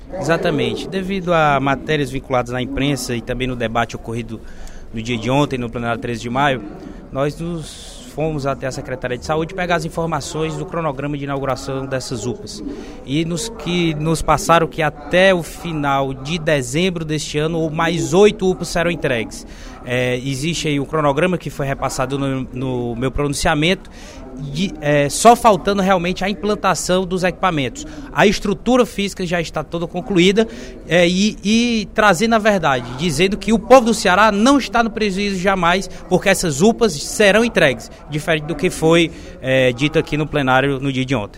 Exatamente. Devido a matérias vinculadas na imprensa e também no debate ocorrido no dia de ontem, no plenário 13 de maio, nós fomos até a Secretaria de Saúde pegar as informações do cronograma de inauguração dessas UPAs. E nos passaram que até o final de dezembro deste ano, mais 8 UPAs serão entregues. Existe aí um cronograma que foi repassado no meu pronunciamento, só faltando realmente a implantação dos equipamentos. A estrutura física já está toda concluída e trazendo a verdade, dizendo que o povo do Ceará não está no prejuízo jamais, porque essas UPAs serão entregues, diferente do que foi dito aqui no plenário no dia de ontem.